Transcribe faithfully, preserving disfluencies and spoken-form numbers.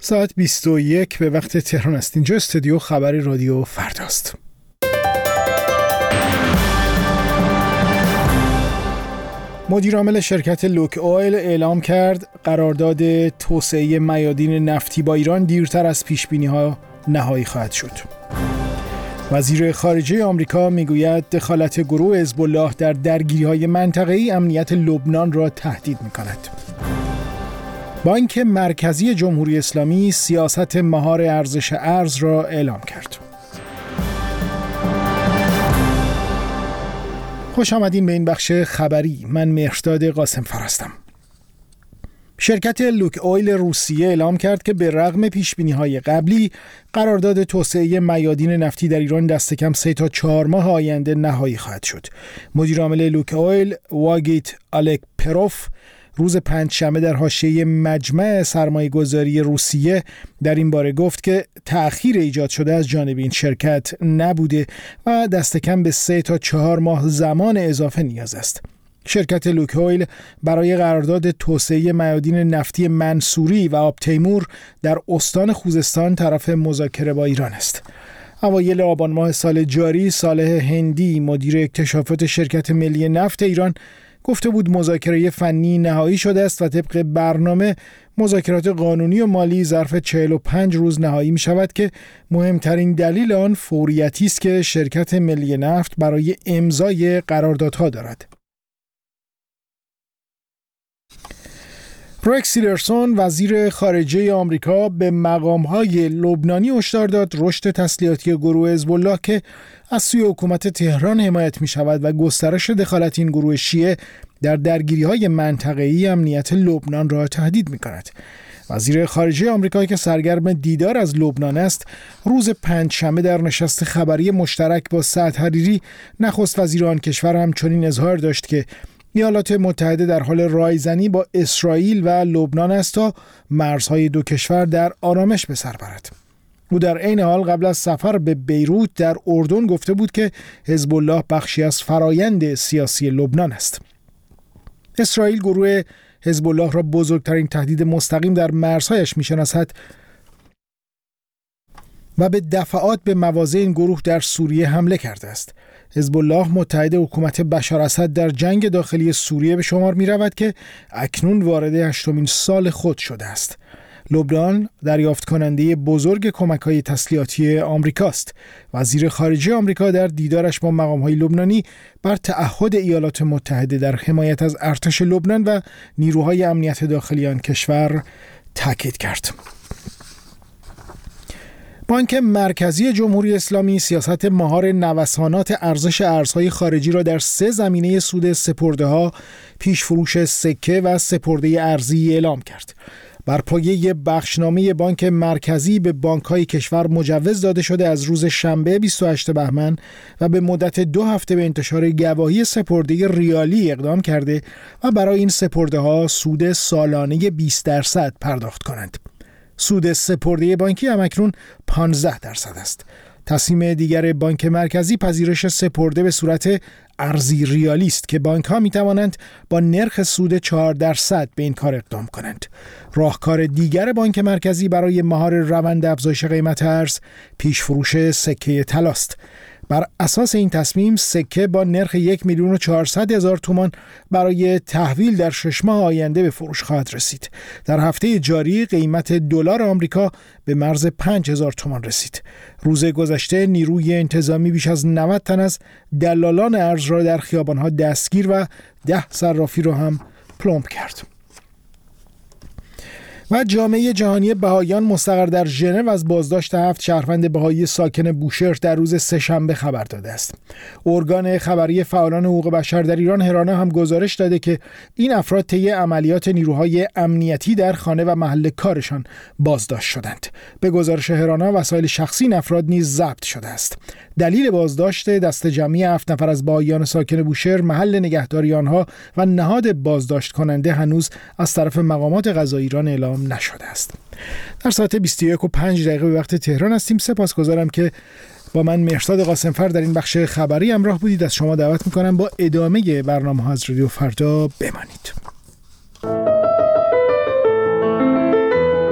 ساعت بیست و یک به وقت تهران است. اینجا استودیو خبری رادیو فرداست. مدیر عامل شرکت لوک اویل اعلام کرد قرارداد توسعه میادین نفتی با ایران دیرتر از پیش‌بینی‌ها نهایی خواهد شد. وزیر خارجه آمریکا میگوید دخالت گروه حزب الله در درگیری‌های منطقه‌ای امنیت لبنان را تهدید می‌کند. بانک مرکزی جمهوری اسلامی سیاست مهار ارزش ارز را اعلام کرد. خوش آمدین به این بخش خبری. من مهرداد قاسم‌فر هستم. شرکت لوک اویل روسیه اعلام کرد که به رغم پیش‌بینی‌های قبلی قرارداد توسعه میادین نفتی در ایران دست کم سه تا چهار ماه آینده نهایی خواهد شد. مدیر عامل لوک اویل واگیت آلکپروف روز پنجشنبه در حاشیه مجمع سرمایه‌گذاری روسیه در این باره گفت که تأخیر ایجاد شده از جانب این شرکت نبوده و دست کم به سه تا چهار ماه زمان اضافه نیاز است. شرکت لوک اویل برای قرارداد توسعه میادین نفتی منصوری و آب تیمور در استان خوزستان طرف مذاکره با ایران است. اوایل آبان ماه سال جاری صالح هندی مدیر اکتشافات شرکت ملی نفت ایران گفته بود مذاکره فنی نهایی شده است و طبق برنامه مذاکرات قانونی و مالی ظرف چهل و پنج روز نهایی می شود که مهمترین دلیل آن فوریتی است که شرکت ملی نفت برای امضای قراردادها دارد. رکس تیلرسون وزیر خارجه آمریکا به مقام‌های لبنانی هشدار داد رشد تسلیحاتی گروه حزب الله که از سوی حکومت تهران حمایت می شود و گسترش دخالت این گروه شیعه در درگیری‌های منطقه‌ای امنیت لبنان را تهدید می کند. وزیر خارجه آمریکا که سرگرم دیدار از لبنان است، روز پنجشنبه در نشست خبری مشترک با سعد حریری نخست وزیر آن کشور همچنین اظهار داشت که ایالات متحده در حال رایزنی با اسرائیل و لبنان است تا مرزهای دو کشور در آرامش به سر برد. او در عین حال قبل از سفر به بیروت در اردن گفته بود که حزب الله بخشی از فرایند سیاسی لبنان است. اسرائیل گروه حزب الله را بزرگترین تهدید مستقیم در مرزهایش می‌شناسد و به دفعات به مواضع این گروه در سوریه حمله کرده است. حزب الله متحد حکومت بشار اسد در جنگ داخلی سوریه به شمار می رود که اکنون وارد هشتمین سال خود شده است. لبنان دریافت کننده بزرگ کمک‌های تسلیحاتی آمریکاست. وزیر خارجه آمریکا در دیدارش با مقام‌های لبنانی بر تعهد ایالات متحده در حمایت از ارتش لبنان و نیروهای امنیت داخلی آن کشور تاکید کرد. بانک مرکزی جمهوری اسلامی سیاست مهار نوسانات ارزش ارزهای خارجی را در سه زمینه سود سپرده‌ها، پیش فروش سکه و سپرده ارزی اعلام کرد. بر پایه بخشنامه بانک مرکزی به بانک‌های کشور مجوز داده شده از روز شنبه بیست و هشتم بهمن و به مدت دو هفته به انتشار گواهی سپرده ریالی اقدام کرده و برای این سپرده‌ها سود سالانه بیست درصد پرداخت کنند. سود سپرده بانکی همکنون پانزده درصد است. تصمیم دیگر بانک مرکزی پذیرش سپرده به صورت ارزی ریالی است که بانک‌ها می‌توانند با نرخ سود چهار درصد به این کار اقدام کنند. راهکار دیگر بانک مرکزی برای مهار روند افزایش قیمت ارز پیش فروش سکه طلاست. بر اساس این تصمیم سکه با نرخ یک میلیون و چهارصد هزار تومان برای تحویل در شش ماه آینده به فروش خواهد رسید. در هفته جاری قیمت دلار آمریکا به مرز پنج هزار تومان رسید. روز گذشته نیروی انتظامی بیش از نود تن از دلالان ارز را در خیابان‌ها دستگیر و ده صرافی را هم پلمب کرد. و جامعه جهانی بهائیان مستقر در ژنو از بازداشت هفت شهروند بهایی ساکن بوشهر در روز سه‌شنبه خبر داده است. ارگان خبری فعالان حقوق بشر در ایران هرانا هم گزارش داده که این افراد طی عملیات نیروهای امنیتی در خانه و محل کارشان بازداشت شدند. به گزارش هرانا وسایل شخصی این افراد نیز ضبط شده است. دلیل بازداشت دست جمعی هفت نفر از بهائیان ساکن بوشهر، محل نگهداری آنها و نهاد بازداشت کننده هنوز از طرف مقامات قضایی ایران اعلام نشده است. در ساعت بیست و یک و پنج دقیقه به وقت تهران هستیم. سپاسگزارم که با من مهرداد قاسم‌فر در این بخش خبری همراه بودید. از شما دعوت می‌کنم با ادامه برنامه‌ها از رادیو فردا بمانید.